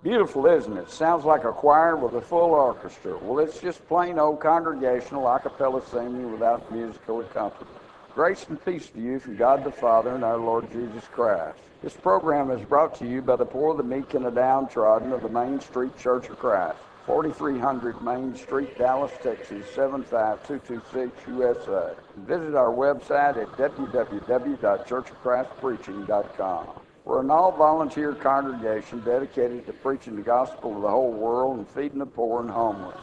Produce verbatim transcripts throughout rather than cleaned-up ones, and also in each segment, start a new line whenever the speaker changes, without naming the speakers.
Beautiful, isn't it? Sounds like a choir with a full orchestra. Well, it's just plain old congregational a cappella singing without musical accompaniment. Grace and peace to you from God the Father and our Lord Jesus Christ. This program is brought to you by the poor, the meek, and the downtrodden of the Main Street Church of Christ, forty-three hundred Main Street, Dallas, Texas, seven five two two six, U S A. Visit our website at w w w dot church of christ preaching dot com. We're an all-volunteer congregation dedicated to preaching the gospel to the whole world and feeding the poor and homeless.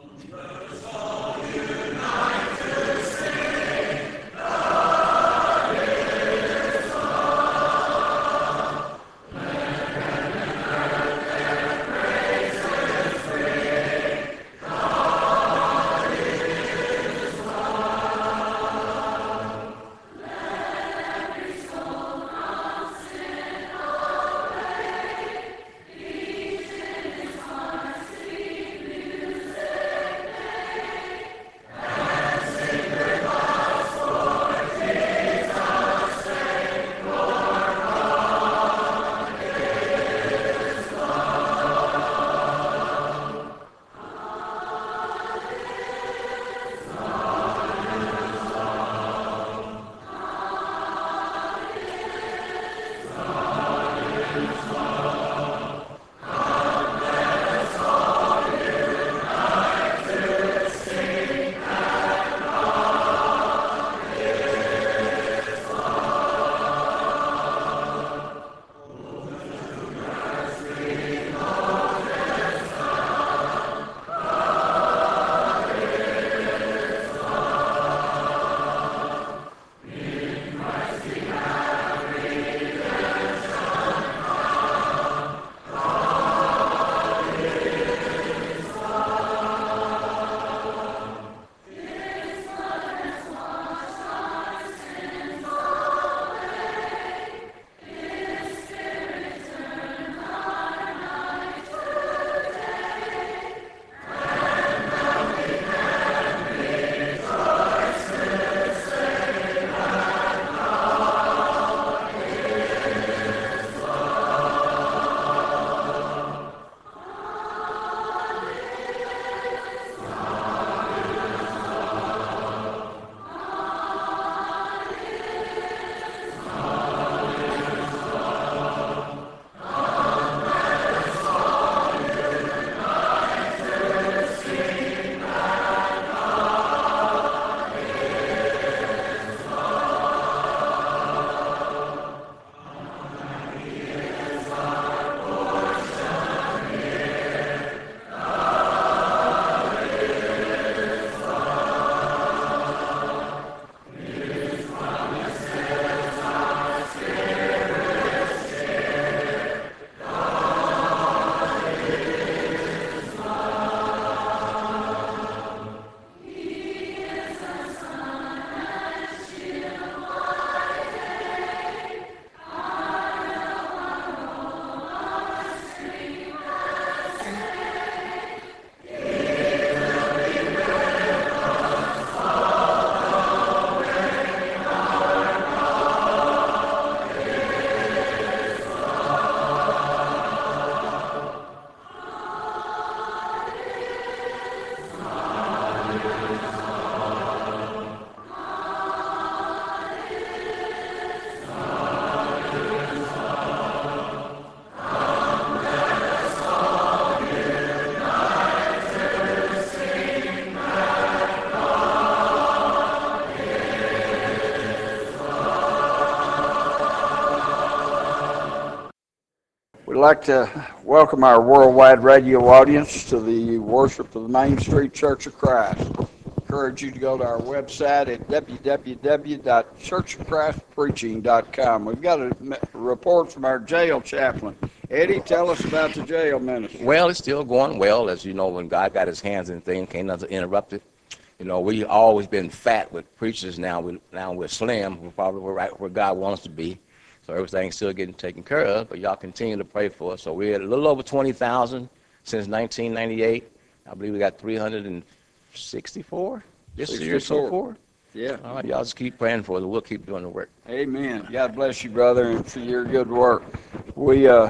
We'd like to welcome our worldwide radio audience to the worship of the Main Street Church of Christ. Encourage you to go to our website at w w w dot church of christ preaching dot com. We've got a report from our jail chaplain. Eddie, tell us about the jail ministry.
Well, it's still going well. As you know, when God got his hands in things, can't nothing interrupt it. You know, we always been fat with preachers. Now we now we're slim. We're probably right where God wants us to be. So everything's still getting taken care of, but y'all continue to pray for us. So we're at a little over twenty thousand since nineteen ninety-eight. I believe we got three hundred sixty-four this year so far.
Yeah.
All right, y'all just keep praying for us. We'll keep doing the work.
Amen. God bless you, brother, and for your good work. We uh,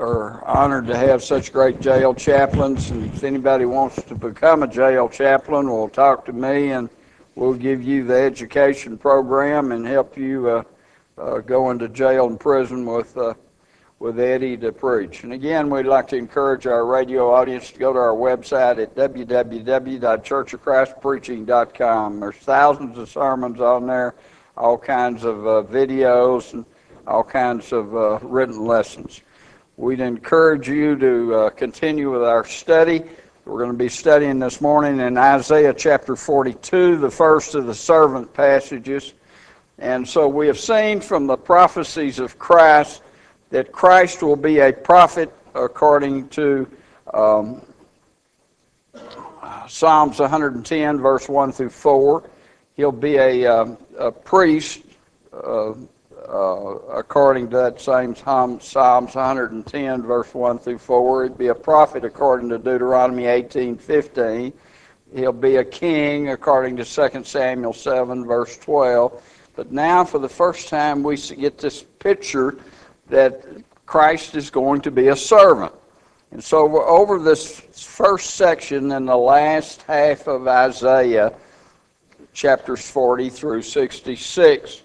are honored to have such great jail chaplains, and if anybody wants to become a jail chaplain, will talk to me, and we'll give you the education program and help you uh, uh, go into jail and prison with uh, with Eddie to preach. And again, we'd like to encourage our radio audience to go to our website at w w w dot church of christ preaching dot com. There's thousands of sermons on there, all kinds of uh, videos, and all kinds of uh, written lessons. We'd encourage you to uh, continue with our study. We're going to be studying this morning in Isaiah chapter forty-two, the first of the servant passages. And so we have seen from the prophecies of Christ that Christ will be a prophet according to um, Psalms one hundred ten, verse one through four. He'll be a, um, a priest uh, uh, according to that same Psalms one hundred ten, verse one through four. He'll be a prophet according to Deuteronomy eighteen fifteen. He'll be a king according to Second Samuel seven, verse twelve. But now for the first time we get this picture that Christ is going to be a servant. And so over this first section in the last half of Isaiah, chapters forty through sixty-six,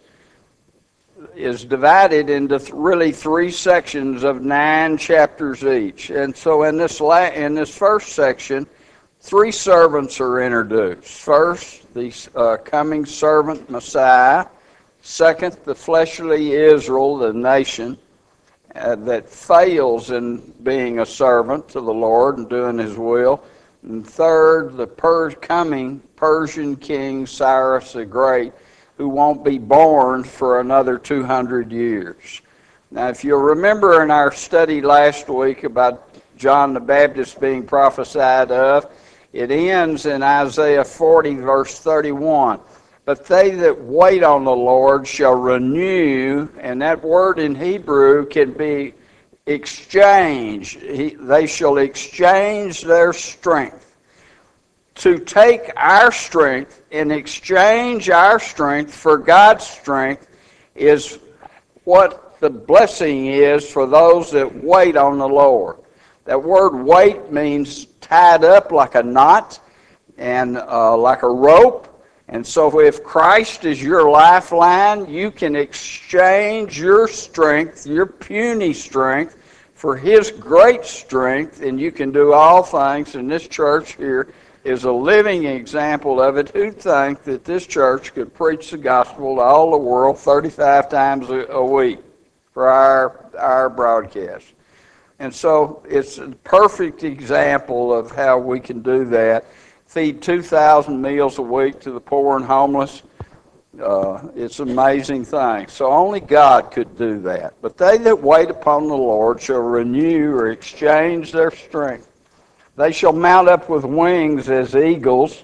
is divided into th- really three sections of nine chapters each. And so in this la- in this first section, three servants are introduced. First, the uh, coming servant Messiah. Second, the fleshly Israel, the nation, uh, that fails in being a servant to the Lord and doing His will. And third, the per- coming Persian king Cyrus the Great, who won't be born for another two hundred years. Now, if you'll remember in our study last week about John the Baptist being prophesied of, it ends in Isaiah forty, verse thirty-one. But they that wait on the Lord shall renew, and that word in Hebrew can be exchange. He, they shall exchange their strength. To take our strength and exchange our strength for God's strength is what the blessing is for those that wait on the Lord. That word wait means tied up like a knot and uh, like a rope. And so if Christ is your lifeline, you can exchange your strength, your puny strength, for His great strength, and you can do all things. And this church here is a living example of it. Who'd think that this church could preach the gospel to all the world thirty-five times a, a week for our, our broadcast? And so it's a perfect example of how we can do that. Feed two thousand meals a week to the poor and homeless. Uh, it's an amazing thing. So only God could do that. But they that wait upon the Lord shall renew or exchange their strength. They shall mount up with wings as eagles.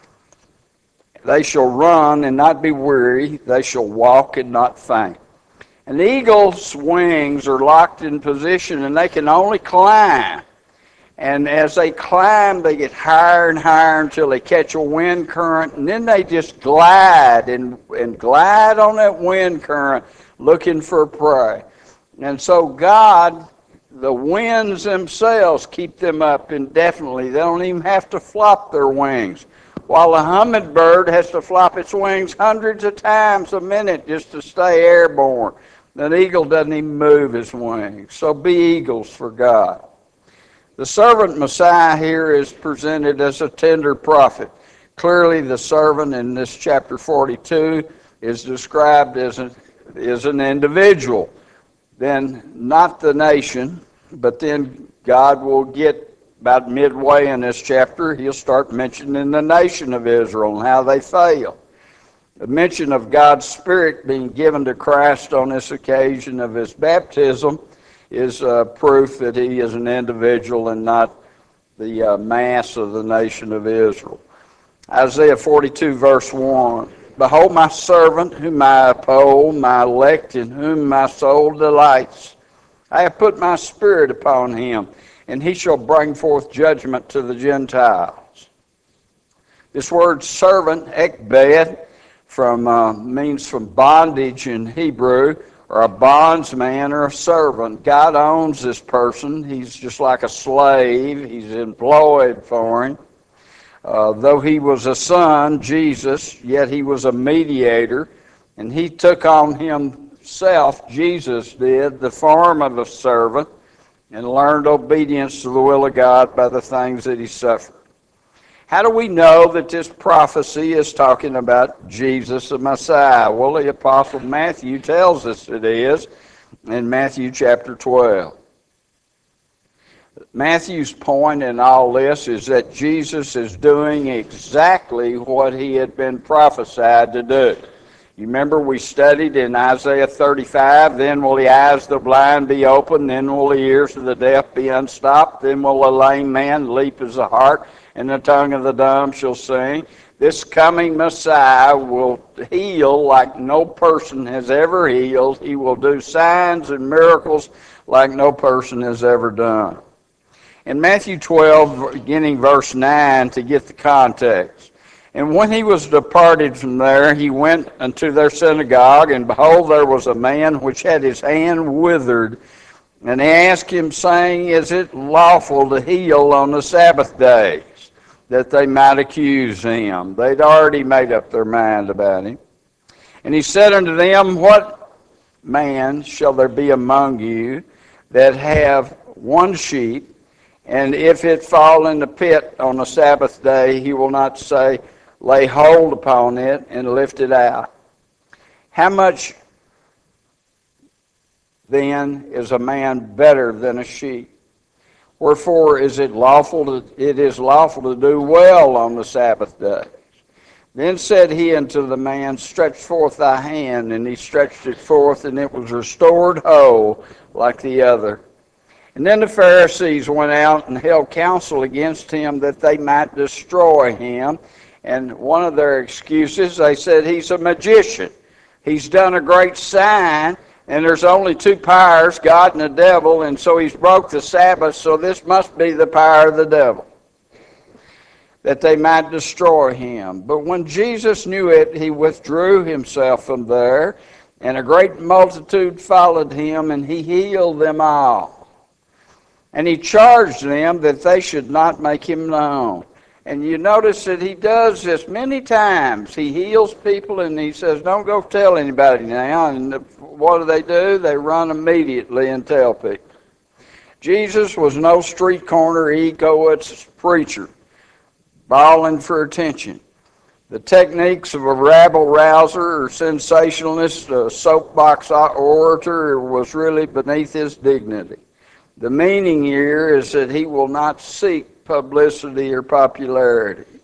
They shall run and not be weary. They shall walk and not faint. An eagle's wings are locked in position, and they can only climb. And as they climb, they get higher and higher until they catch a wind current, and then they just glide and, and glide on that wind current looking for prey. And so God, the winds themselves, keep them up indefinitely. They don't even have to flop their wings. While a hummingbird has to flop its wings hundreds of times a minute just to stay airborne. An eagle doesn't even move his wings. So be eagles for God. The servant Messiah here is presented as a tender prophet. Clearly the servant in this chapter forty-two is described as an, as an individual. Then not the nation, but then God will get about midway in this chapter, He'll start mentioning the nation of Israel and how they fail. The mention of God's Spirit being given to Christ on this occasion of His baptism is uh, proof that He is an individual and not the uh, mass of the nation of Israel. Isaiah forty-two, verse one. Behold my servant, whom I uphold, my elect, in whom my soul delights. I have put my Spirit upon him, and he shall bring forth judgment to the Gentiles. This word servant, ekbed, from uh, means from bondage in Hebrew, or a bondsman or a servant. God owns this person. He's just like a slave. He's employed for him. Uh, though he was a son, Jesus, yet he was a mediator, and he took on himself, Jesus did, the form of a servant, and learned obedience to the will of God by the things that he suffered. How do we know that this prophecy is talking about Jesus the Messiah? Well, the Apostle Matthew tells us it is in Matthew chapter twelve. Matthew's point in all this is that Jesus is doing exactly what he had been prophesied to do. You remember we studied in Isaiah thirty-five, then will the eyes of the blind be opened, then will the ears of the deaf be unstopped, then will the lame man leap as a hart, and the tongue of the dumb shall sing. This coming Messiah will heal like no person has ever healed. He will do signs and miracles like no person has ever done. In Matthew twelve, beginning verse nine, to get the context. And when he was departed from there, he went unto their synagogue, and behold, there was a man which had his hand withered. And he asked him, saying, Is it lawful to heal on the Sabbath days? That they might accuse him. They'd already made up their mind about him. And he said unto them, What man shall there be among you that have one sheep, and if it fall in the pit on the Sabbath day, he will not say, Lay hold upon it and lift it out? How much then is a man better than a sheep? Wherefore is it lawful to, it is lawful to do well on the Sabbath days. Then said he unto the man, Stretch forth thy hand. And he stretched it forth, and it was restored whole like the other. And then the Pharisees went out and held counsel against him that they might destroy him. And one of their excuses, they said, he's a magician. He's done a great sign, and there's only two powers, God and the devil, and so he's broke the Sabbath, so this must be the power of the devil, that they might destroy him. But when Jesus knew it, he withdrew himself from there, and a great multitude followed him, and he healed them all. And he charged them that they should not make him known. And you notice that he does this many times. He heals people and he says, don't go tell anybody now. And what do they do? They run immediately and tell people. Jesus was no street corner egoist preacher, bawling for attention. The techniques of a rabble-rouser or sensationalist, a soapbox orator, was really beneath his dignity. The meaning here is that he will not seek publicity or popularity.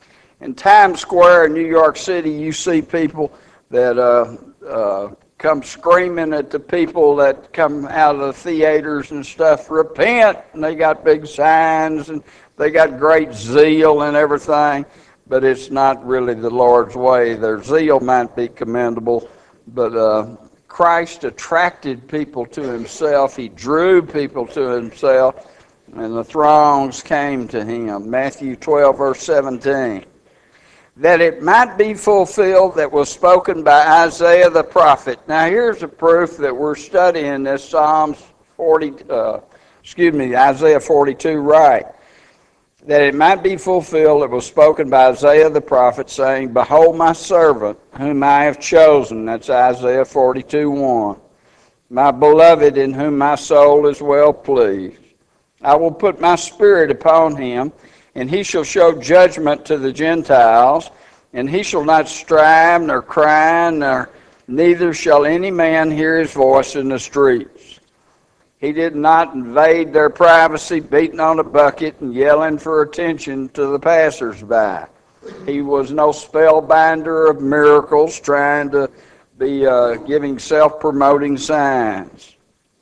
In Times Square in New York City, you see people that uh, uh, come screaming at the people that come out of the theaters and stuff, repent, and they got big signs, and they got great zeal and everything, but it's not really the Lord's way. Their zeal might be commendable, but uh, Christ attracted people to himself. He drew people to himself, and the throngs came to him. Matthew twelve, verse seventeen. That it might be fulfilled that was spoken by Isaiah the prophet. Now here's a proof that we're studying this Psalms forty, uh, excuse me, Isaiah forty-two right. That it might be fulfilled that was spoken by Isaiah the prophet, saying, Behold my servant, whom I have chosen. That's Isaiah forty-two, one. My beloved, in whom my soul is well pleased. I will put my spirit upon him, and he shall show judgment to the Gentiles, and he shall not strive, nor cry, nor neither shall any man hear his voice in the streets. He did not invade their privacy, beating on a bucket and yelling for attention to the passers-by. He was no spellbinder of miracles, trying to be uh, giving self-promoting signs.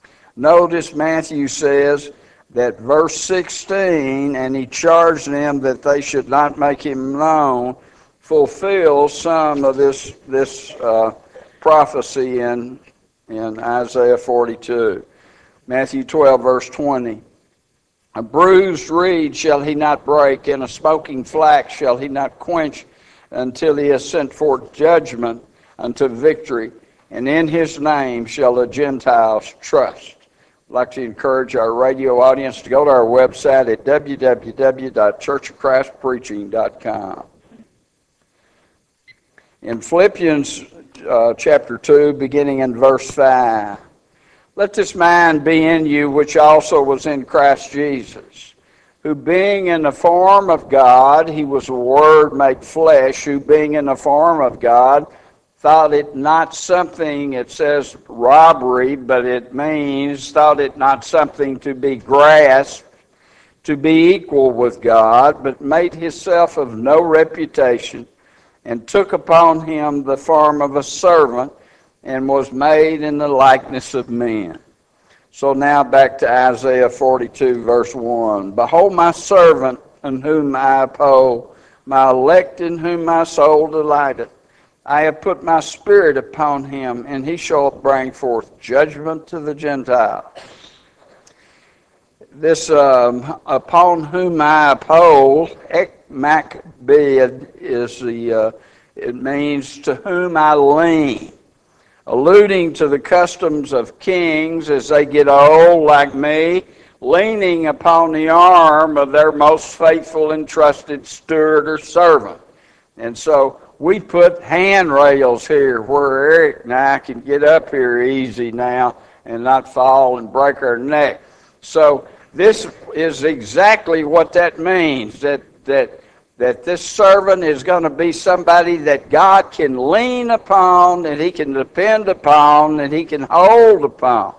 Notice Matthew says, that verse sixteen, and he charged them that they should not make him known, fulfills some of this this uh, prophecy in in Isaiah forty-two. Matthew twelve, verse twenty. A bruised reed shall he not break, and a smoking flax shall he not quench, until he has sent forth judgment unto victory, and in his name shall the Gentiles trust. I'd like to encourage our radio audience to go to our website at w w w dot church of christ preaching dot com. In Philippians uh, chapter two, beginning in verse five, let this mind be in you which also was in Christ Jesus, who being in the form of God, he was the Word made flesh, who being in the form of God, thought it not something, it says robbery, but it means thought it not something to be grasped, to be equal with God, but made himself of no reputation, and took upon him the form of a servant, and was made in the likeness of men. So now back to Isaiah forty-two, verse one. Behold my servant, in whom I uphold, my elect in whom my soul delighteth. I have put my spirit upon him, and he shall bring forth judgment to the Gentiles. This um, upon whom I uphold, ekmakbid, is the, uh, it means to whom I lean, alluding to the customs of kings as they get old like me, leaning upon the arm of their most faithful and trusted steward or servant. And so we put handrails here where Eric and I can get up here easy now and not fall and break our neck. So this is exactly what that means, that that that this servant is going to be somebody that God can lean upon, that he can depend upon, that he can hold upon.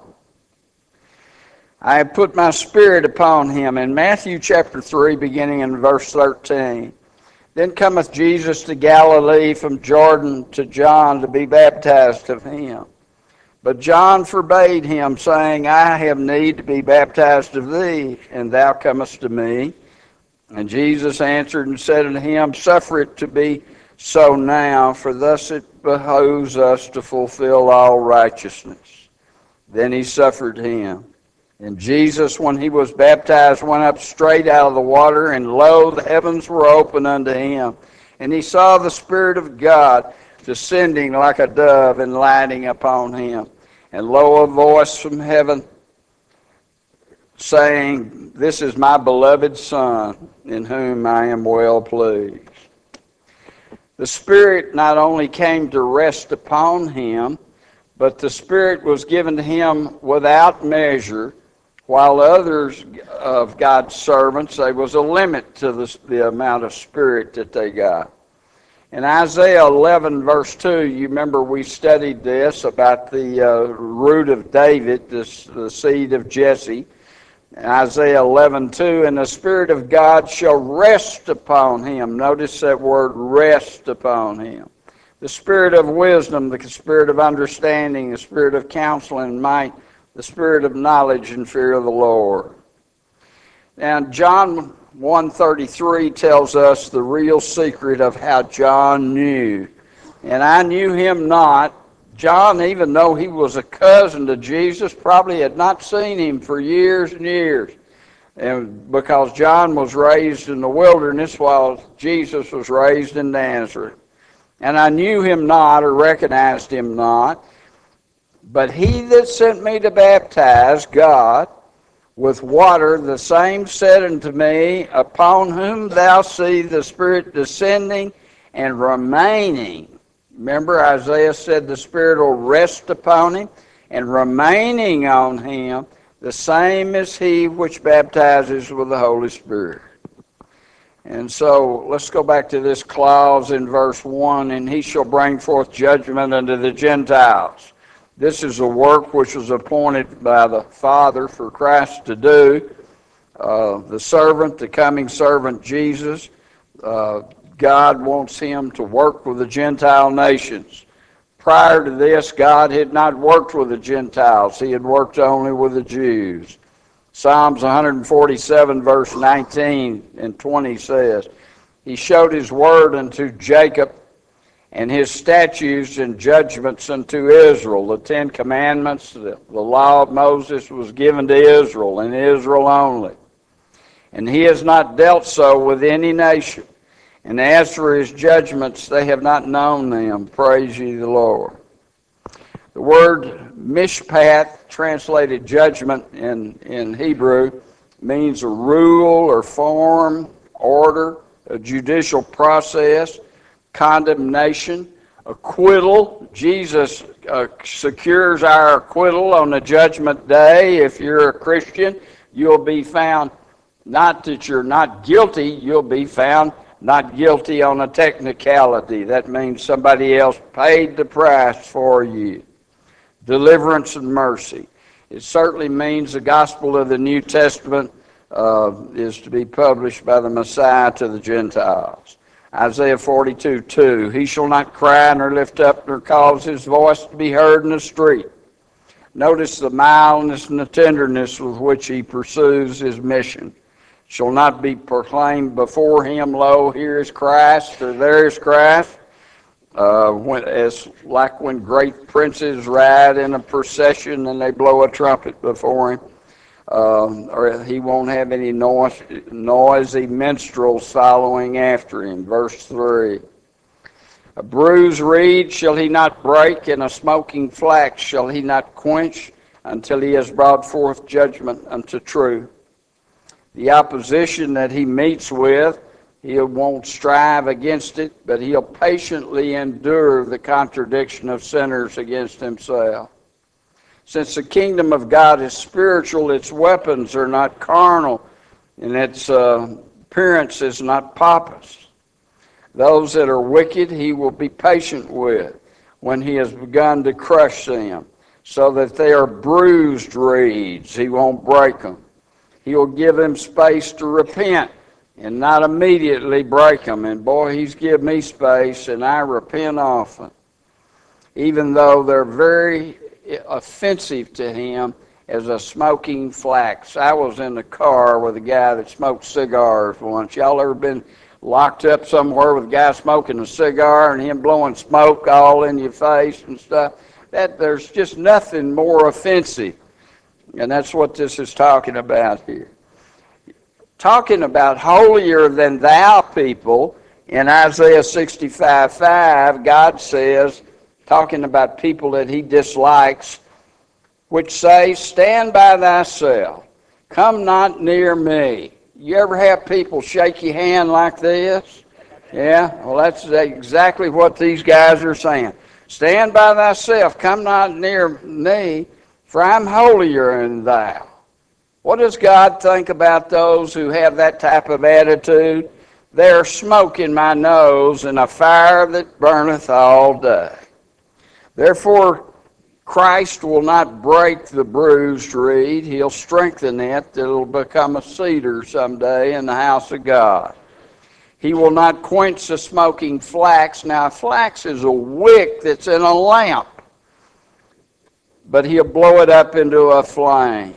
I have put my spirit upon him. In Matthew chapter three, beginning in verse thirteen, then cometh Jesus to Galilee from Jordan to John to be baptized of him. But John forbade him, saying, I have need to be baptized of thee, and thou comest to me. And Jesus answered and said unto him, suffer it to be so now, for thus it behoves us to fulfill all righteousness. Then he suffered him. And Jesus, when he was baptized, went up straight out of the water, and lo, the heavens were opened unto him. And he saw the Spirit of God descending like a dove and lighting upon him. And lo, a voice from heaven saying, this is my beloved Son, in whom I am well pleased. The Spirit not only came to rest upon him, but the Spirit was given to him without measure, while others of God's servants, there was a limit to the, the amount of Spirit that they got. In Isaiah eleven, verse two, you remember we studied this about the uh, root of David, this, the seed of Jesse. In Isaiah eleven, two, and the Spirit of God shall rest upon him. Notice that word, rest upon him. The Spirit of wisdom, the Spirit of understanding, the Spirit of counsel and might, the Spirit of knowledge and fear of the Lord. Now, John one thirty-three tells us the real secret of how John knew. And I knew him not. John, even though he was a cousin to Jesus, probably had not seen him for years and years. And because John was raised in the wilderness while Jesus was raised in Nazareth. And I knew him not or recognized him not. But he that sent me to baptize, God, with water, the same said unto me, upon whom thou see the Spirit descending and remaining. Remember, Isaiah said the Spirit will rest upon him, and remaining on him, the same is he which baptizes with the Holy Spirit. And so, let's go back to this clause in verse one, and he shall bring forth judgment unto the Gentiles. This is a work which was appointed by the Father for Christ to do. Uh, the servant, the coming servant Jesus, uh, God wants him to work with the Gentile nations. Prior to this, God had not worked with the Gentiles. He had worked only with the Jews. Psalms one forty-seven, verse nineteen and twenty says, he showed his word unto Jacob, and his statutes and judgments unto Israel. The Ten Commandments, the, the law of Moses was given to Israel, and Israel only. And he has not dealt so with any nation. And as for his judgments, they have not known them. Praise ye the Lord. The word mishpat, translated judgment in, in Hebrew, means a rule or form, order, a judicial process, condemnation, acquittal. Jesus uh, secures our acquittal on the judgment day. If you're a Christian, you'll be found, not that you're not guilty, you'll be found not guilty on a technicality. That means somebody else paid the price for you. Deliverance and mercy. It certainly means the gospel of the New Testament uh, is to be published by the Messiah to the Gentiles. Isaiah forty-two two, he shall not cry nor lift up nor cause his voice to be heard in the street. Notice the mildness and the tenderness with which he pursues his mission. Shall not be proclaimed before him, lo, here is Christ, or there is Christ. Uh, when, as like when great princes ride in a procession and they blow a trumpet before him. Um, or he won't have any noise, noisy minstrels following after him. Verse three. A bruised reed shall he not break, and a smoking flax shall he not quench, until he has brought forth judgment unto truth. The opposition that he meets with, he won't strive against it, but he'll patiently endure the contradiction of sinners against himself. Since the kingdom of God is spiritual, its weapons are not carnal, and its uh, appearance is not pompous. Those that are wicked he will be patient with when he has begun to crush them, so that they are bruised reeds. He won't break them. He will give them space to repent and not immediately break them. And boy, he's given me space, and I repent often. Even though they're very offensive to him as a smoking flax. I was in the car with a guy that smoked cigars once. Y'all ever been locked up somewhere with a guy smoking a cigar and him blowing smoke all in your face and stuff? That there's just nothing more offensive. And that's what this is talking about here. Talking about holier than thou people, in Isaiah sixty-five five, God says, talking about people that he dislikes, which say, stand by thyself, come not near me. You ever have people shake your hand like this? Yeah, well, that's exactly what these guys are saying. Stand by thyself, come not near me, for I'm holier than thou. What does God think about those who have that type of attitude? They're smoke in my nose and a fire that burneth all day. Therefore, Christ will not break the bruised reed. He'll strengthen it. It'll become a cedar someday in the house of God. He will not quench the smoking flax. Now, flax is a wick that's in a lamp, but he'll blow it up into a flame.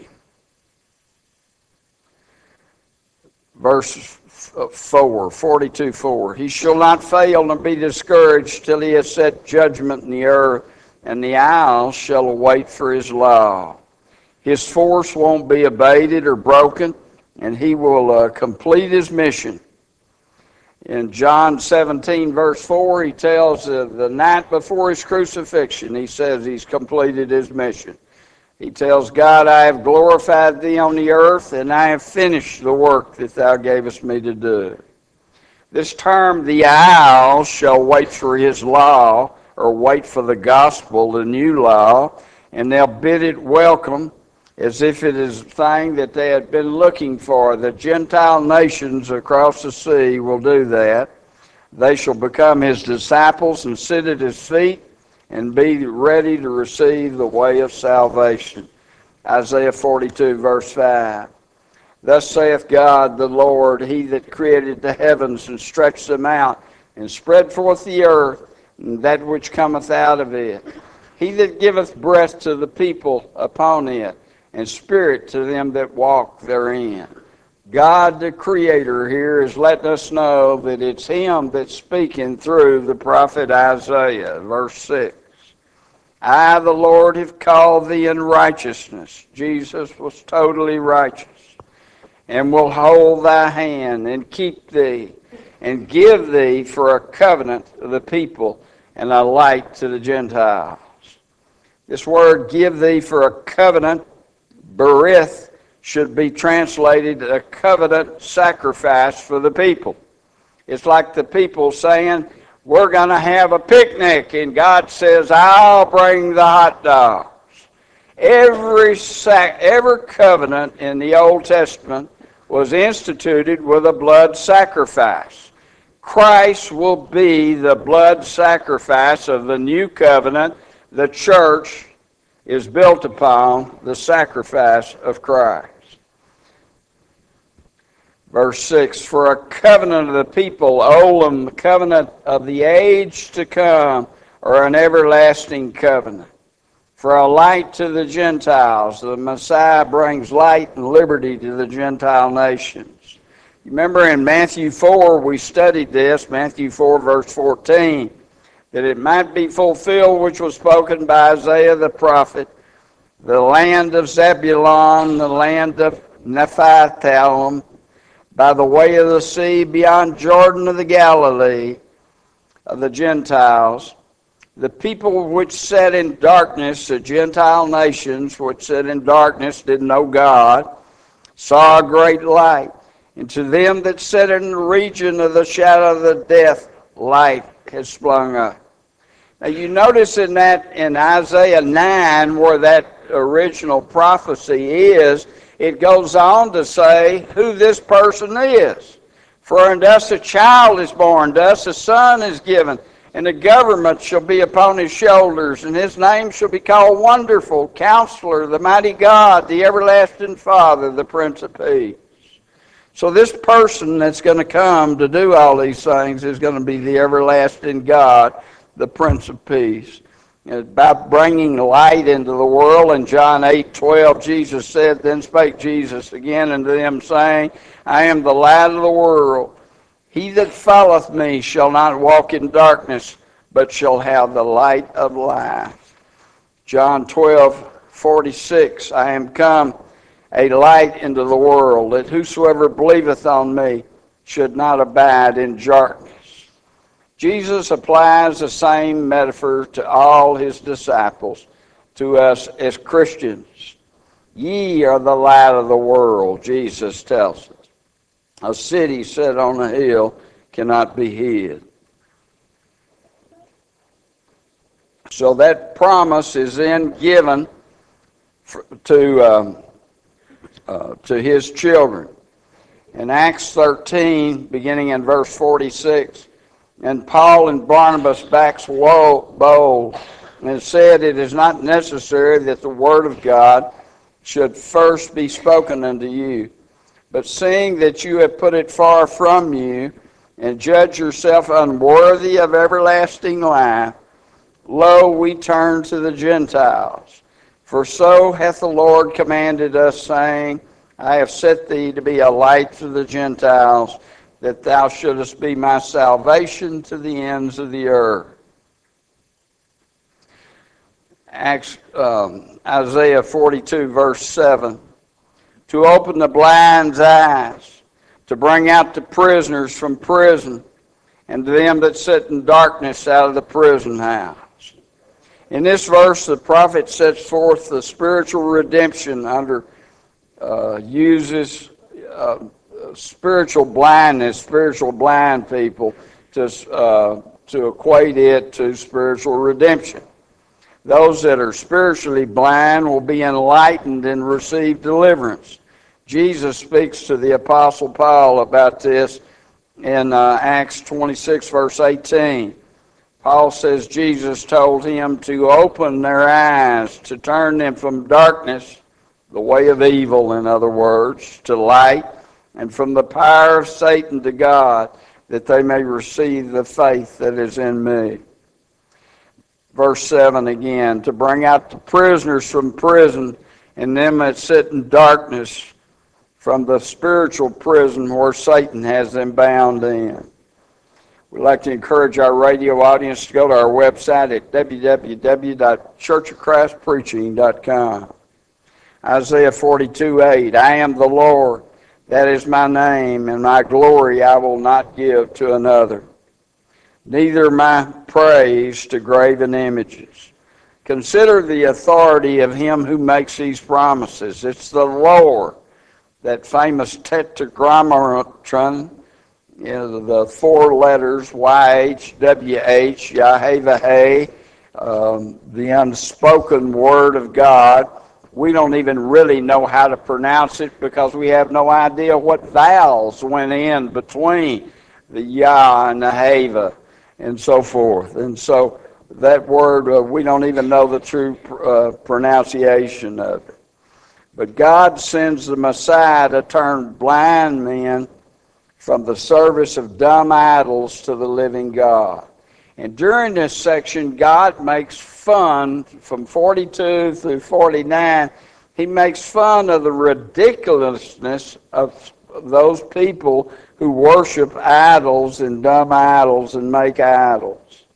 Verse four, forty-two four. He shall not fail nor be discouraged till he has set judgment in the earth, and the isles shall await for his law. His force won't be abated or broken, and he will uh, complete his mission. In John seventeen, verse four, he tells uh, the night before his crucifixion, he says he's completed his mission. He tells God, I have glorified thee on the earth, and I have finished the work that thou gavest me to do. This term, the isles shall wait for his law, or wait for the gospel, the new law, and they'll bid it welcome as if it is a thing that they had been looking for. The Gentile nations across the sea will do that. They shall become his disciples and sit at his feet and be ready to receive the way of salvation. Isaiah forty-two, verse five. Thus saith God the Lord, he that created the heavens and stretched them out, and spread forth the earth, and that which cometh out of it. He that giveth breath to the people upon it, and spirit to them that walk therein. God the Creator here is letting us know that it's him that's speaking through the prophet Isaiah. Verse six. I, the Lord, have called thee in righteousness. Jesus was totally righteous. And will hold thy hand and keep thee and give thee for a covenant to the people and a light to the Gentiles. This word give thee for a covenant, berith, should be translated a covenant sacrifice for the people. It's like the people saying, we're going to have a picnic, and God says, I'll bring the hot dogs. Every, sac- every covenant in the Old Testament was instituted with a blood sacrifice. Christ will be the blood sacrifice of the new covenant. The church is built upon the sacrifice of Christ. Verse six, for a covenant of the people, olam, the covenant of the age to come, or an everlasting covenant. For a light to the Gentiles, the Messiah brings light and liberty to the Gentile nations. You remember in Matthew four, we studied this, Matthew four, verse fourteen, that it might be fulfilled which was spoken by Isaiah the prophet, the land of Zebulun, the land of Nephthalim, by the way of the sea beyond Jordan of the Galilee of the Gentiles, the people which sat in darkness, the Gentile nations which sat in darkness, didn't know God, saw a great light. And to them that sat in the region of the shadow of the death, light has sprung up. Now you notice in that, in Isaiah nine, where that original prophecy is, it goes on to say who this person is. For unto us a child is born, to us a son is given, and the government shall be upon his shoulders, and his name shall be called Wonderful, Counselor, the Mighty God, the Everlasting Father, the Prince of Peace. So this person that's going to come to do all these things is going to be the Everlasting God, the Prince of Peace. By bringing light into the world, in John eight twelve, Jesus said, then spake Jesus again unto them, saying, I am the light of the world. He that followeth me shall not walk in darkness, but shall have the light of life. John twelve forty-six, I am come a light into the world, that whosoever believeth on me should not abide in darkness. Jesus applies the same metaphor to all his disciples, to us as Christians. Ye are the light of the world, Jesus tells us. A city set on a hill cannot be hid. So that promise is then given to, um, uh, to his children. In Acts thirteen, beginning in verse forty-six, and Paul and Barnabas waxed bold and said, it is not necessary that the word of God should first be spoken unto you. But seeing that you have put it far from you, and judge yourself unworthy of everlasting life, lo, we turn to the Gentiles. For so hath the Lord commanded us, saying, I have set thee to be a light to the Gentiles, that thou shouldest be my salvation to the ends of the earth. Acts, um, Isaiah forty-two, verse seven. To open the blind's eyes, to bring out the prisoners from prison, and to them that sit in darkness out of the prison house. In this verse, the prophet sets forth the spiritual redemption under, uh, uses uh, spiritual blindness, spiritual blind people, to, uh, to equate it to spiritual redemption. Those that are spiritually blind will be enlightened and receive deliverance. Jesus speaks to the Apostle Paul about this in uh, Acts twenty-six, verse eighteen. Paul says Jesus told him to open their eyes, to turn them from darkness, the way of evil, in other words, to light, and from the power of Satan to God, that they may receive the faith that is in me. Verse seven again, to bring out the prisoners from prison, and them that sit in darkness from the spiritual prison where Satan has them bound in. We'd like to encourage our radio audience to go to our website at w w w dot church of christ preaching dot com. Isaiah forty-two eight, I am the Lord, that is my name, and my glory I will not give to another, neither my praise to graven images. Consider the authority of him who makes these promises. It's the Lord, that famous tetragrammaton, you know, the four letters, Y H W H, Yahweh, um, the unspoken word of God. We don't even really know how to pronounce it because we have no idea what vowels went in between the Yah and the Heva and so forth. And so that word, uh, we don't even know the true uh, pronunciation of it. But God sends the Messiah to turn blind men from the service of dumb idols to the living God. And during this section, God makes fun, from forty-two through forty-nine, he makes fun of the ridiculousness of those people who worship idols and dumb idols and make idols.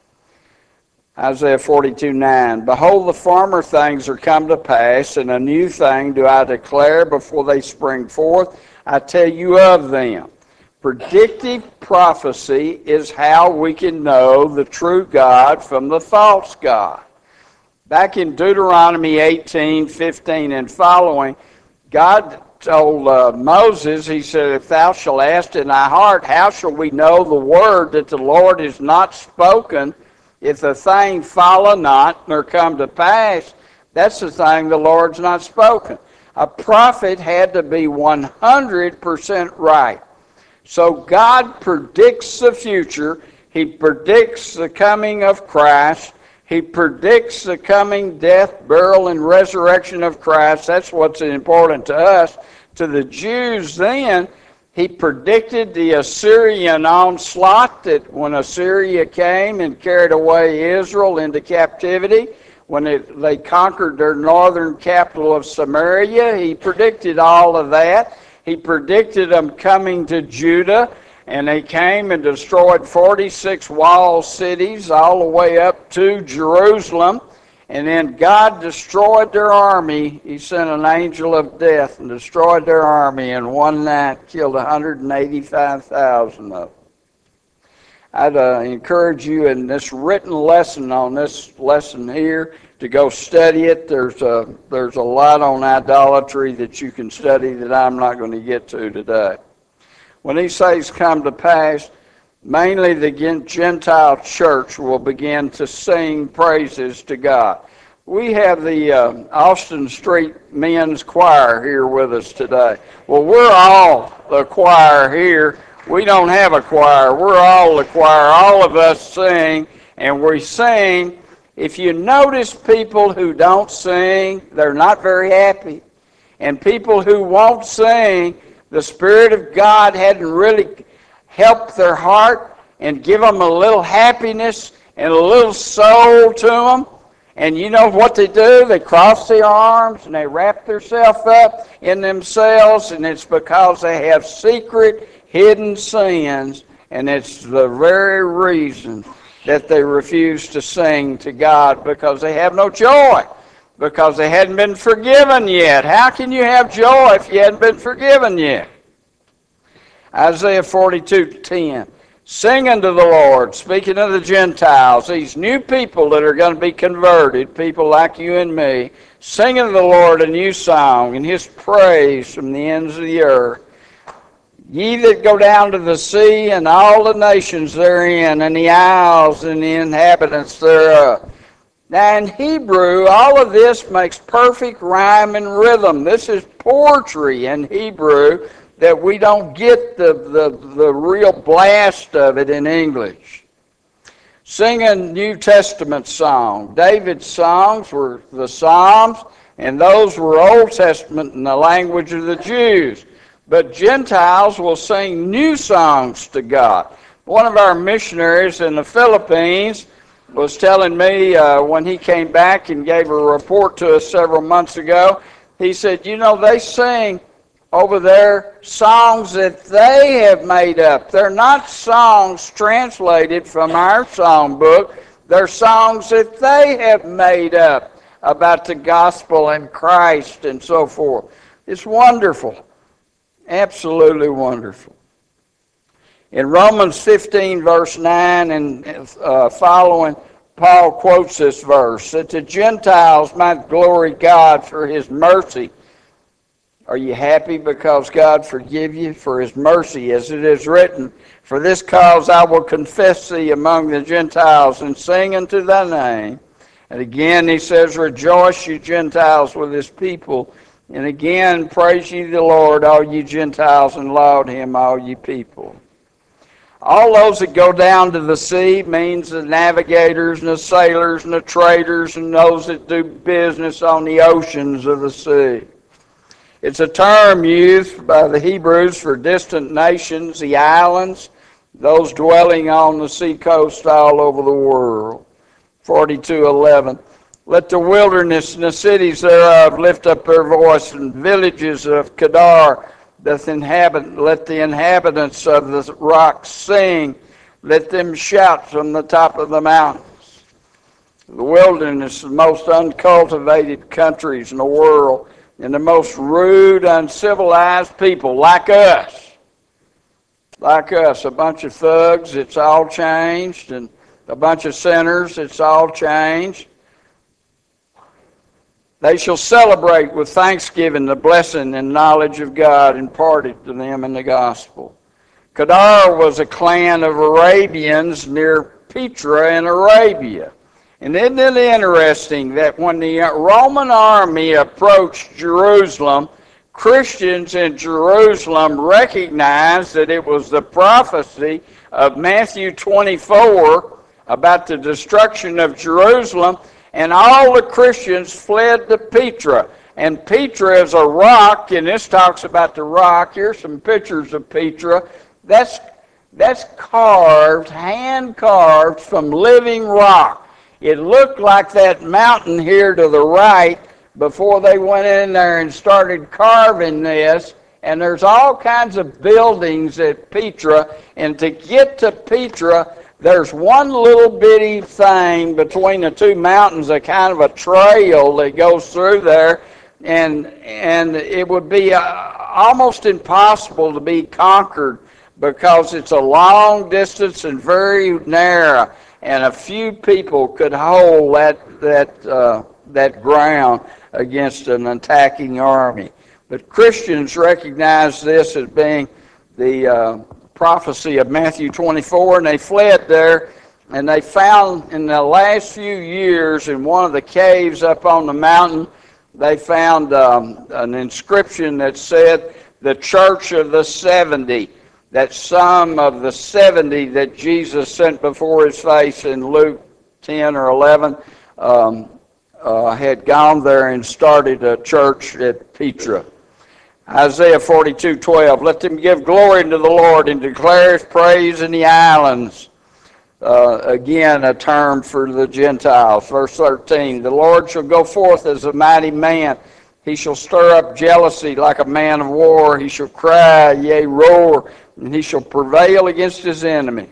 Isaiah forty-two nine, behold, the former things are come to pass, and a new thing do I declare before they spring forth. I tell you of them. Predictive prophecy is how we can know the true God from the false God. Back in Deuteronomy eighteen fifteen and following, God told uh, Moses, he said, if thou shalt ask in thy heart, how shall we know the word that the Lord has not spoken? If the thing follow not, nor come to pass, that's the thing the Lord's not spoken. A prophet had to be one hundred percent right. So God predicts the future. He predicts the coming of Christ. He predicts the coming death, burial, and resurrection of Christ. That's what's important to us. To the Jews then, he predicted the Assyrian onslaught, that when Assyria came and carried away Israel into captivity, when it, they conquered their northern capital of Samaria, he predicted all of that. He predicted them coming to Judah, and they came and destroyed forty-six walled cities all the way up to Jerusalem. And then God destroyed their army. He sent an angel of death and destroyed their army in one night, killed one hundred eighty-five thousand of them. I'd uh, encourage you in this written lesson on this lesson here to go study it. There's a, there's a lot on idolatry that you can study that I'm not going to get to today. When he says come to pass, mainly the Gentile church will begin to sing praises to God. We have the uh, Austin Street Men's Choir here with us today. Well, we're all the choir here. We don't have a choir. We're all the choir. All of us sing, and we sing. If you notice people who don't sing, they're not very happy. And people who won't sing, the Spirit of God hadn't really helped their heart and give them a little happiness and a little soul to them. And you know what they do? They cross their arms and they wrap themselves up in themselves, and it's because they have secret, hidden sins, and it's the very reason that they refuse to sing to God, because they have no joy, because they hadn't been forgiven yet. How can you have joy if you hadn't been forgiven yet? Isaiah forty-two ten. Sing unto the Lord, speaking of the Gentiles, these new people that are going to be converted, people like you and me, sing unto the Lord a new song, and his praise from the ends of the earth. Ye that go down to the sea, and all the nations therein, and the isles and the inhabitants thereof. Now in Hebrew, all of this makes perfect rhyme and rhythm. This is poetry in Hebrew that we don't get the, the, the real blast of it in English. Sing a New Testament song. David's songs were the Psalms, and those were Old Testament in the language of the Jews. But Gentiles will sing new songs to God. One of our missionaries in the Philippines was telling me uh, when he came back and gave a report to us several months ago, he said, you know, they sing over there songs that they have made up. They're not songs translated from our songbook. They're songs that they have made up about the gospel and Christ and so forth. It's wonderful. Absolutely wonderful. In Romans fifteen, verse nine and uh, following, Paul quotes this verse, that the Gentiles might glory God for his mercy. Are you happy because God forgive you for his mercy? As it is written, for this cause I will confess thee among the Gentiles and sing unto thy name. And again he says, rejoice, you Gentiles, with his people. And again, praise ye the Lord, all you Gentiles, and laud him, all ye people. All those that go down to the sea means the navigators and the sailors and the traders and those that do business on the oceans of the sea. It's a term used by the Hebrews for distant nations, the islands, those dwelling on the seacoast all over the world. forty-two eleven. Let the wilderness and the cities thereof lift up their voice, and villages of Kedar doth inhabit. Let the inhabitants of the rocks sing. Let them shout from the top of the mountains. The wilderness, the most uncultivated countries in the world, and the most rude, uncivilized people, like us. Like us, a bunch of thugs, it's all changed, and a bunch of sinners, it's all changed. They shall celebrate with thanksgiving the blessing and knowledge of God imparted to them in the gospel. Kedar was a clan of Arabians near Petra in Arabia. And isn't it interesting that when the Roman army approached Jerusalem, Christians in Jerusalem recognized that it was the prophecy of Matthew twenty-four about the destruction of Jerusalem, and all the Christians fled to Petra. And Petra is a rock, and this talks about the rock. Here's some pictures of Petra. That's, that's carved, hand-carved from living rock. It looked like that mountain here to the right before they went in there and started carving this. And there's all kinds of buildings at Petra. And to get to Petra, there's one little bitty thing between the two mountains, a kind of a trail that goes through there. And, and it would be uh, almost impossible to be conquered because it's a long distance and very narrow. And a few people could hold that that uh, that ground against an attacking army. But Christians recognize this as being the uh, prophecy of Matthew twenty-four, and they fled there. And they found in the last few years in one of the caves up on the mountain, they found um, an inscription that said, "The Church of the seventy." That some of the seventy that Jesus sent before his face in Luke ten or eleven um, uh, had gone there and started a church at Petra. Isaiah forty-two twelve, let them give glory to the Lord and declare his praise in the islands. Uh, again, a term for the Gentiles. Verse thirteen, the Lord shall go forth as a mighty man. He shall stir up jealousy like a man of war. He shall cry, yea, roar, and he shall prevail against his enemies.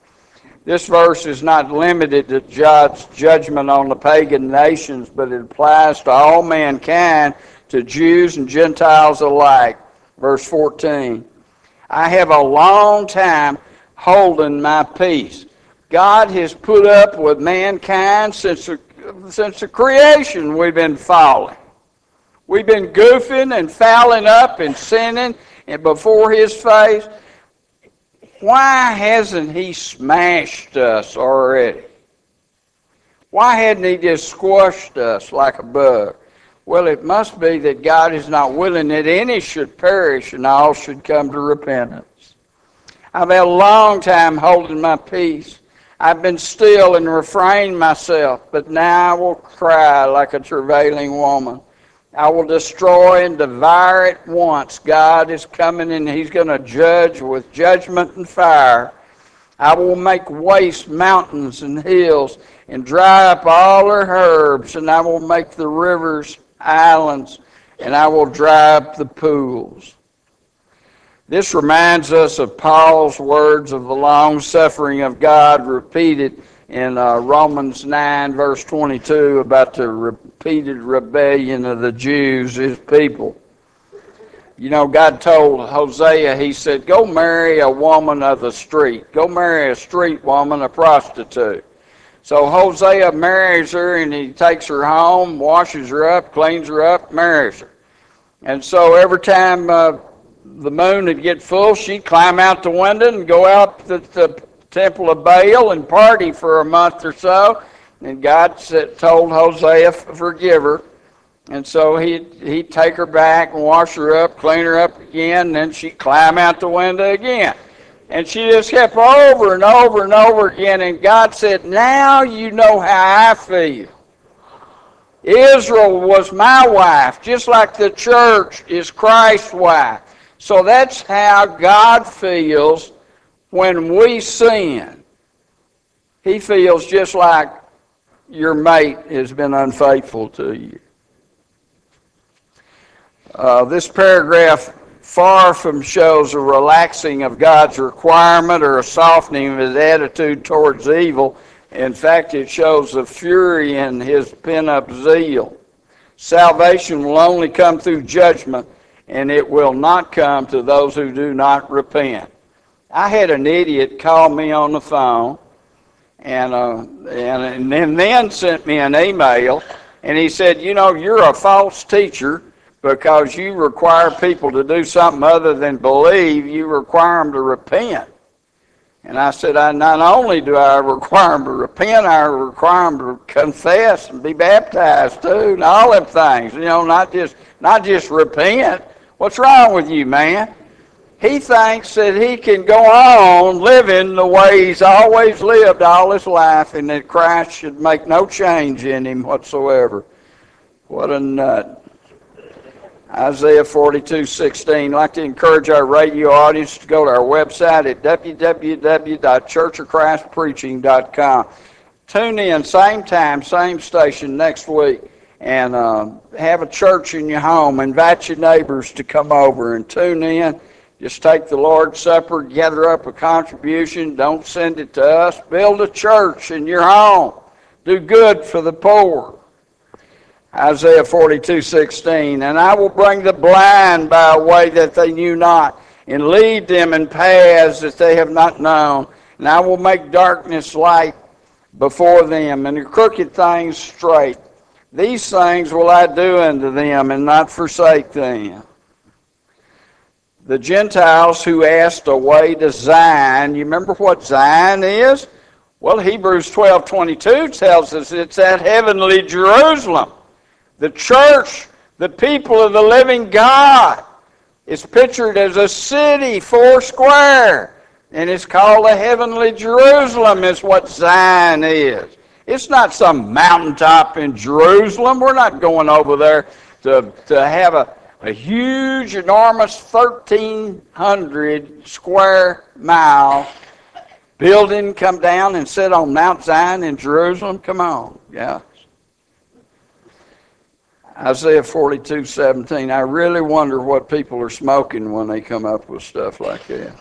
This verse is not limited to God's judgment on the pagan nations, but it applies to all mankind, to Jews and Gentiles alike. Verse fourteen, I have a long time holding my peace. God has put up with mankind since the, since the creation. We've been falling. We've been goofing and fouling up and sinning and before his face. Why hasn't he smashed us already? Why hadn't he just squashed us like a bug? Well, it must be that God is not willing that any should perish and all should come to repentance. I've had a long time holding my peace. I've been still and refrained myself, but now I will cry like a travailing woman. I will destroy and devour it once. God is coming and he's going to judge with judgment and fire. I will make waste mountains and hills and dry up all their herbs, and I will make the rivers islands, and I will dry up the pools. This reminds us of Paul's words of the long suffering of God repeated in uh, Romans nine, verse twenty-two, about the repeated rebellion of the Jews, his people. You know, God told Hosea, he said, go marry a woman of the street. Go marry a street woman, a prostitute. So Hosea marries her, and he takes her home, washes her up, cleans her up, marries her. And so every time uh, the moon would get full, she'd climb out the window and go out to the temple of Baal and party for a month or so. And God said, told Hosea to forgive her. And so he'd, he'd take her back and wash her up, clean her up again, and then she'd climb out the window again. And she just kept over and over and over again. And God said, now you know how I feel. Israel was my wife, just like the church is Christ's wife. So that's how God feels when we sin. He feels just like your mate has been unfaithful to you. Uh, this paragraph far from shows a relaxing of God's requirement or a softening of his attitude towards evil. In fact, it shows the fury in his pent-up zeal. Salvation will only come through judgment, and it will not come to those who do not repent. I had an idiot call me on the phone, and, uh, and, and then sent me an email, and he said, you know, you're a false teacher because you require people to do something other than believe. You require them to repent. And I said, I not only do I require them to repent, I require them to confess and be baptized too, and all them things. You know, not just not just repent. What's wrong with you, man? He thinks that he can go on living the way he's always lived all his life, and that Christ should make no change in him whatsoever. What a nut. Isaiah forty-two sixteen. I'd like to encourage our radio audience to go to our website at w w w dot church of christ preaching dot com. Tune in, same time, same station next week, and uh, have a church in your home. Invite your neighbors to come over and tune in. Just take the Lord's Supper, gather up a contribution. Don't send it to us. Build a church in your home. Do good for the poor. Isaiah forty-two sixteen, and I will bring the blind by a way that they knew not, and lead them in paths that they have not known. And I will make darkness light before them, and the crooked things straight. These things will I do unto them, and not forsake them. The Gentiles who asked a way to Zion, you remember what Zion is? Well, Hebrews twelve twenty-two tells us it's that heavenly Jerusalem. The church, the people of the living God, is pictured as a city four square, and it's called the heavenly Jerusalem is what Zion is. It's not some mountaintop in Jerusalem. We're not going over there to, to have a, a huge, enormous thirteen hundred square mile building come down and sit on Mount Zion in Jerusalem. Come on, yeah. Isaiah forty-two seventeen. I really wonder what people are smoking when they come up with stuff like that.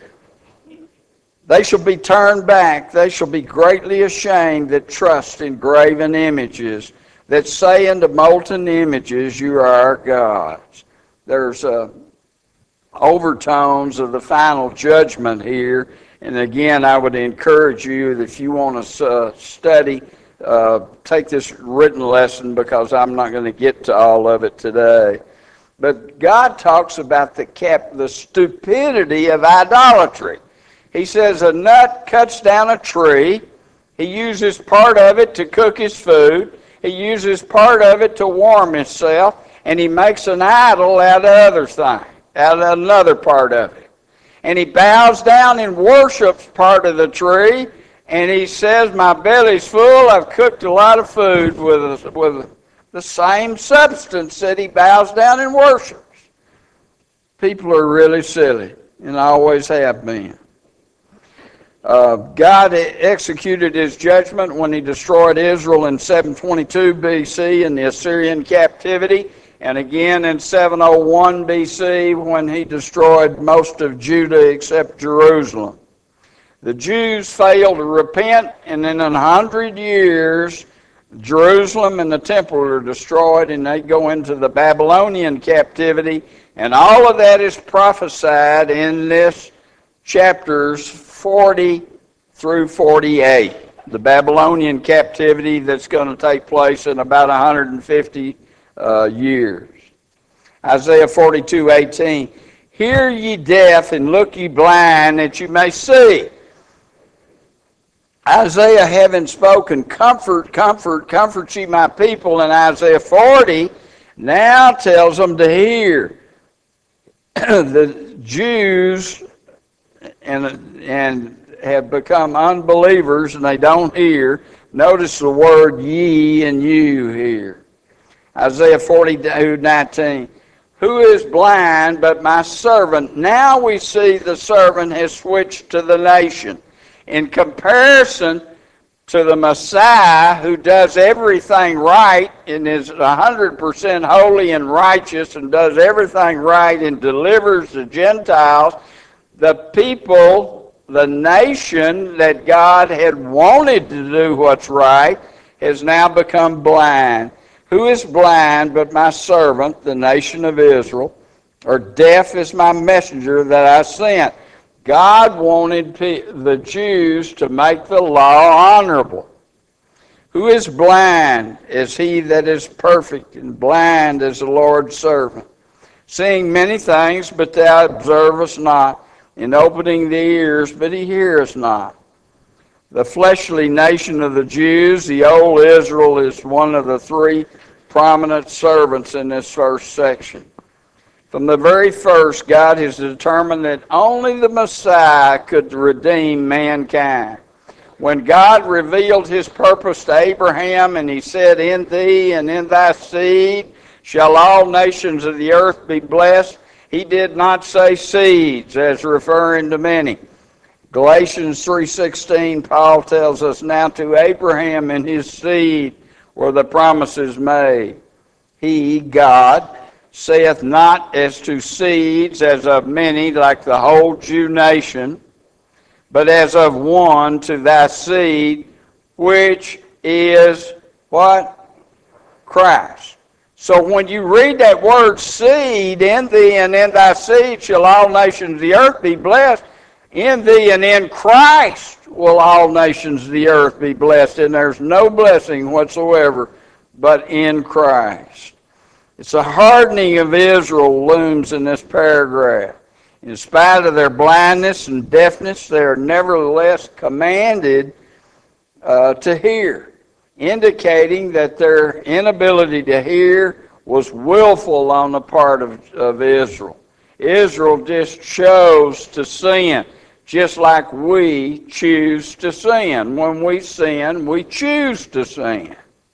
They shall be turned back. They shall be greatly ashamed that trust in graven images, that say unto molten images, you are our gods. There's uh, overtones of the final judgment here. And again, I would encourage you that if you want to uh, study, Uh, take this written lesson because I'm not going to get to all of it today. But God talks about the cap, the stupidity of idolatry. He says a nut cuts down a tree. He uses part of it to cook his food. He uses part of it to warm himself. And he makes an idol out of other thing, out of another part of it. And he bows down and worships part of the tree. And he says, my belly's full, I've cooked a lot of food with, with the same substance that he bows down and worships. People are really silly, and always have been. Uh, God executed his judgment when he destroyed Israel in seven twenty-two B C in the Assyrian captivity, and again in seven oh one B C when he destroyed most of Judah except Jerusalem. The Jews failed to repent, and in a hundred years, Jerusalem and the temple are destroyed, and they go into the Babylonian captivity, and all of that is prophesied in this chapters forty through forty-eight. the Babylonian captivity that's going to take place in about one hundred fifty uh, years. Isaiah forty-two eighteen. Hear ye deaf and look ye blind that you may see. Isaiah having spoken, comfort, comfort, comfort ye my people, in Isaiah forty, now tells them to hear. The Jews and, and have become unbelievers and they don't hear. Notice the word ye and you here. Isaiah forty-two nineteen. Who is blind but my servant? Now we see the servant has switched to the nation. In comparison to the Messiah, who does everything right and is one hundred percent holy and righteous and does everything right and delivers the Gentiles, the people, the nation that God had wanted to do what's right, has now become blind. Who is blind but my servant, the nation of Israel, or deaf is my messenger that I sent? God wanted the Jews to make the law honorable. Who is blind is he that is perfect, and blind is the Lord's servant, seeing many things, but thou observest not, and opening the ears, but he heareth not. The fleshly nation of the Jews, the old Israel, is one of the three prominent servants in this first section. From the very first, God has determined that only the Messiah could redeem mankind. When God revealed his purpose to Abraham, and he said, in thee and in thy seed shall all nations of the earth be blessed, he did not say seeds, as referring to many. Galatians three sixteen, Paul tells us, now to Abraham and his seed were the promises made. He, God, saith not as to seeds, as of many, like the whole Jew nation, but as of one, to thy seed, which is what? Christ. So when you read that word seed, in thee and in thy seed shall all nations of the earth be blessed, in thee and in Christ will all nations of the earth be blessed, and there's no blessing whatsoever but in Christ. It's a hardening of Israel looms in this paragraph. In spite of their blindness and deafness, they are nevertheless commanded uh, to hear, indicating that their inability to hear was willful on the part of, of Israel. Israel just chose to sin, just like we choose to sin. When we sin, we choose to sin.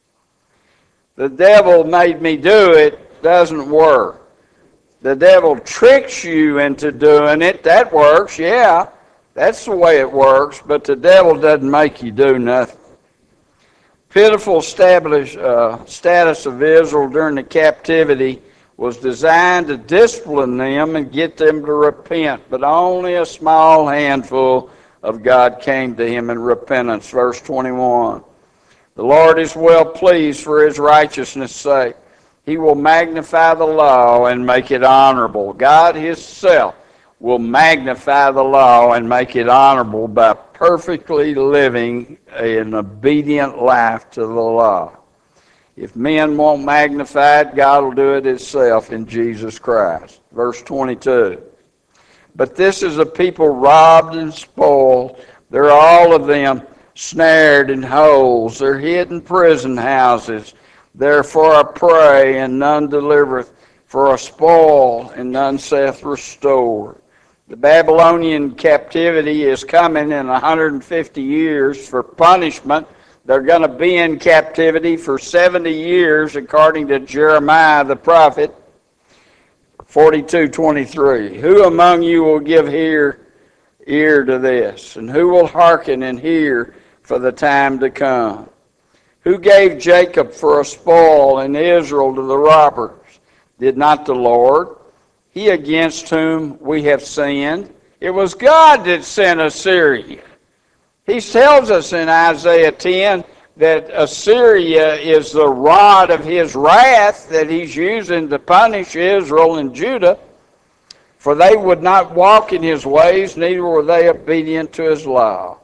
The devil made me do it doesn't work. The devil tricks you into doing it. That works, yeah. That's the way it works, but the devil doesn't make you do nothing. Pitiful status, uh, status of Israel during the captivity was designed to discipline them and get them to repent, but only a small handful of God came to him in repentance. Verse twenty-one. The Lord is well pleased for his righteousness' sake. He will magnify the law and make it honorable. God himself will magnify the law and make it honorable by perfectly living an obedient life to the law. If men won't magnify it, God will do it himself in Jesus Christ. Verse twenty-two. But this is a people robbed and spoiled. They're all of them snared in holes. They're hid in prison houses. They're for a prey, and none delivereth, for a spoil, and none saith restore. The Babylonian captivity is coming in one hundred fifty years for punishment. They're going to be in captivity for seventy years, according to Jeremiah the prophet, forty-two twenty-three. Who among you will give ear, ear to this? And who will hearken and hear for the time to come? Who gave Jacob for a spoil and Israel to the robbers? Did not the Lord? He against whom we have sinned. It was God that sent Assyria. He tells us in Isaiah ten that Assyria is the rod of his wrath that he's using to punish Israel and Judah, for they would not walk in his ways, neither were they obedient to his law.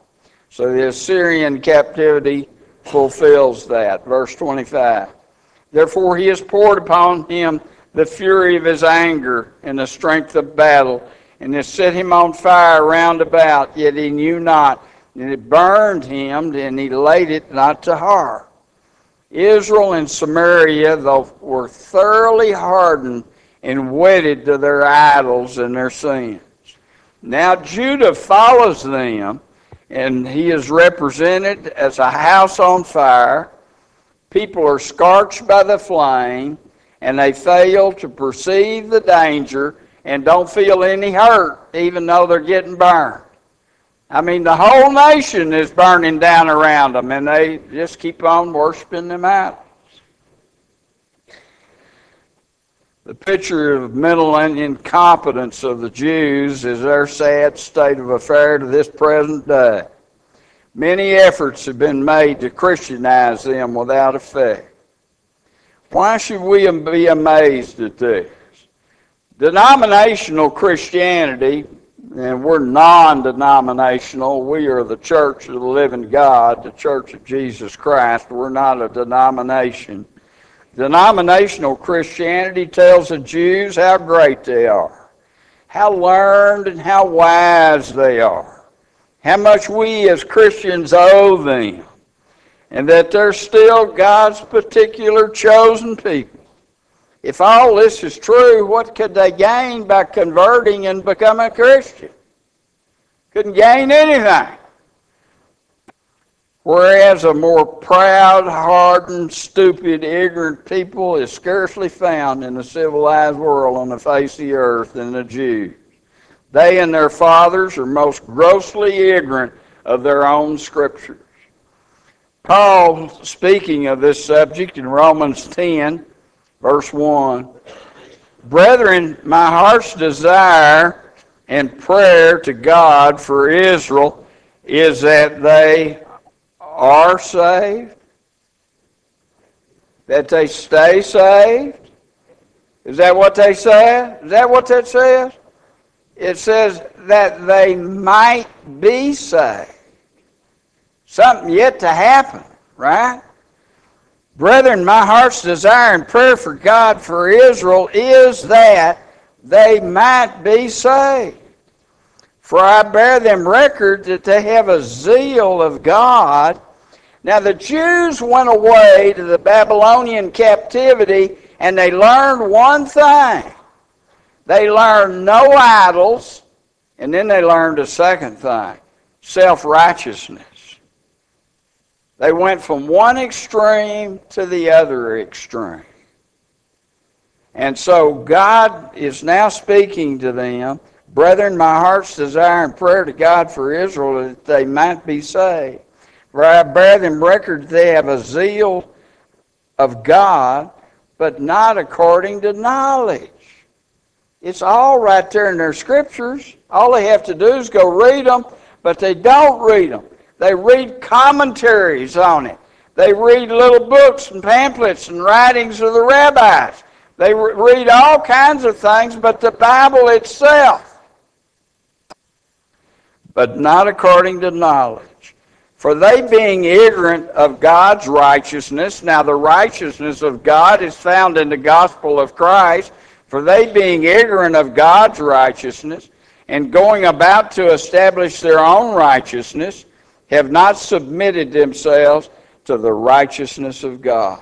So the Assyrian captivity fulfills that. Verse twenty-five. Therefore he has poured upon him the fury of his anger and the strength of battle, and has set him on fire round about, yet he knew not. And it burned him, and he laid it not to heart. Israel and Samaria, though, were thoroughly hardened and wedded to their idols and their sins. Now Judah follows them, and he is represented as a house on fire. People are scorched by the flame, and they fail to perceive the danger and don't feel any hurt, even though they're getting burned. I mean, the whole nation is burning down around them, and they just keep on worshiping them idols. The picture of mental incompetence of the Jews is their sad state of affair to this present day. Many efforts have been made to Christianize them without effect. Why should we be amazed at this? Denominational Christianity, and we're non-denominational. We are the Church of the Living God, the Church of Jesus Christ. We're not a denomination. Denominational Christianity tells the Jews how great they are, how learned and how wise they are, how much we as Christians owe them, and that they're still God's particular chosen people. If all this is true, what could they gain by converting and becoming a Christian? Couldn't gain anything. Whereas a more proud, hardened, stupid, ignorant people is scarcely found in the civilized world on the face of the earth than the Jews. They and their fathers are most grossly ignorant of their own scriptures. Paul, speaking of this subject in Romans ten, verse one, Brethren, my heart's desire and prayer to God for Israel is that they are saved, that they stay saved. Is that what they say? Is that what that says? It says that they might be saved. Something yet to happen, right? Brethren, my heart's desire and prayer for God for Israel is that they might be saved. For I bear them record that they have a zeal of God. Now the Jews went away to the Babylonian captivity, and they learned one thing. They learned no idols, and then they learned a second thing, self-righteousness. They went from one extreme to the other extreme. And so God is now speaking to them, Brethren, my heart's desire and prayer to God for Israel that they might be saved. For I bear them record that they have a zeal of God, but not according to knowledge. It's all right there in their scriptures. All they have to do is go read them, but they don't read them. They read commentaries on it. They read little books and pamphlets and writings of the rabbis. They re- read all kinds of things, but the Bible itself, but not according to knowledge. For they being ignorant of God's righteousness, now the righteousness of God is found in the gospel of Christ, for they being ignorant of God's righteousness, and going about to establish their own righteousness, have not submitted themselves to the righteousness of God.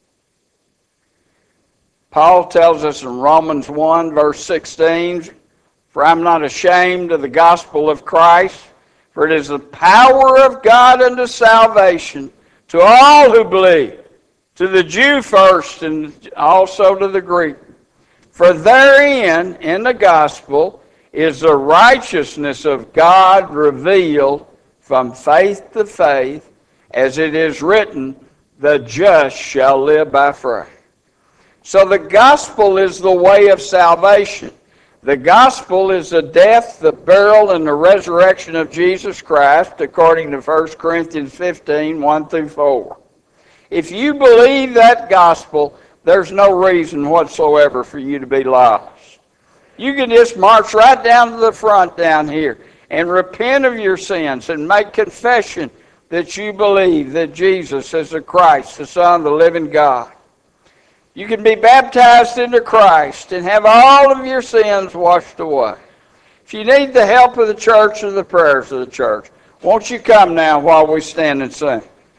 Paul tells us in Romans one, verse sixteen, For I'm not ashamed of the gospel of Christ, for it is the power of God unto salvation to all who believe, to the Jew first and also to the Greek. For therein, in the gospel, is the righteousness of God revealed from faith to faith, as it is written, the just shall live by faith. So the gospel is the way of salvation. The gospel is the death, the burial, and the resurrection of Jesus Christ, according to First Corinthians fifteen, one through four. If you believe that gospel, there's no reason whatsoever for you to be lost. You can just march right down to the front down here, and repent of your sins and make confession that you believe that Jesus is the Christ, the Son of the living God. You can be baptized into Christ and have all of your sins washed away. If you need the help of the church or the prayers of the church, won't you come now while we stand and sing?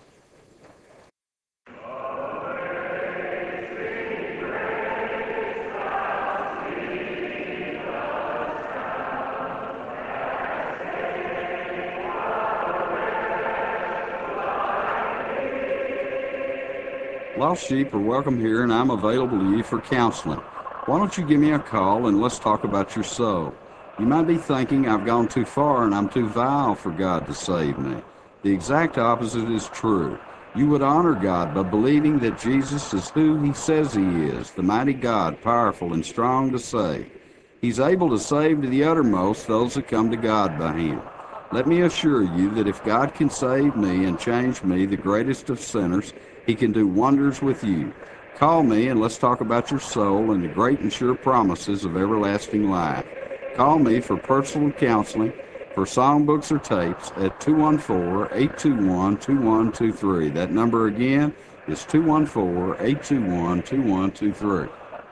Lost sheep are welcome here, and I'm available to you for counseling. Why don't you give me a call and let's talk about your soul? You might be thinking I've gone too far and I'm too vile for God to save me. The exact opposite is true. You would honor God by believing that Jesus is who He says He is, the mighty God, powerful and strong to save. He's able to save to the uttermost those that come to God by Him. Let me assure you that if God can save me and change me, the greatest of sinners, He can do wonders with you. Call me and let's talk about your soul and the great and sure promises of everlasting life. Call me for personal counseling, for songbooks or tapes at two one four, eight two one, two one two three. That number again is two one four, eight two one, two one two three.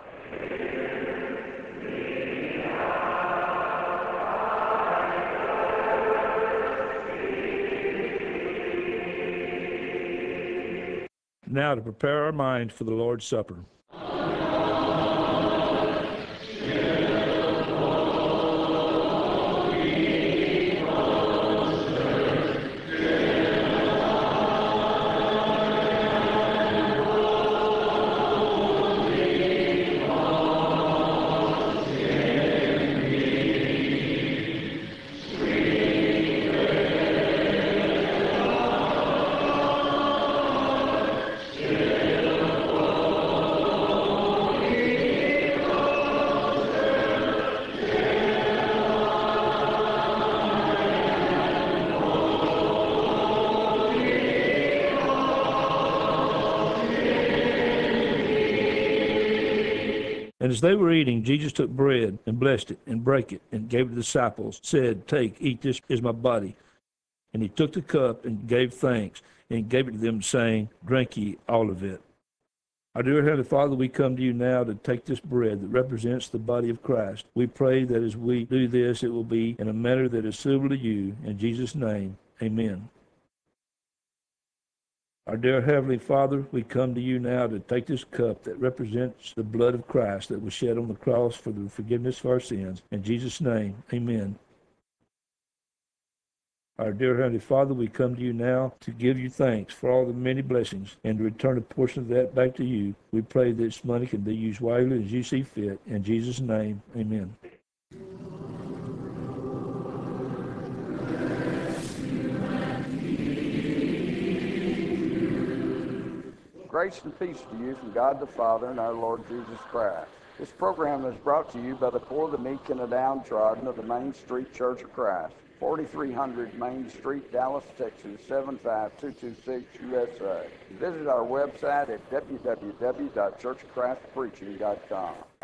Now to prepare our minds for the Lord's Supper. And as they were eating, Jesus took bread and blessed it and brake it and gave it to the disciples, said, "Take, eat, this is my body." And he took the cup and gave thanks and gave it to them, saying, "Drink ye all of it. Our dear Heavenly Father, we come to you now to take this bread that represents the body of Christ. We pray that as we do this, it will be in a manner that is suitable to you. In Jesus' name, amen. Our dear Heavenly Father, we come to you now to take this cup that represents the blood of Christ that was shed on the cross for the forgiveness of our sins. In Jesus' name, amen. Our dear Heavenly Father, we come to you now to give you thanks for all the many blessings and to return a portion of that back to you. We pray that this money can be used wisely as you see fit. In Jesus' name, amen.
Grace and peace to you from God the Father and our Lord Jesus Christ. This program is brought to you by the poor, the meek, and the downtrodden of the Main Street Church of Christ, forty-three hundred Main Street, Dallas, Texas, seven five two two six, U S A. Visit our website at w w w dot church of christ preaching dot com.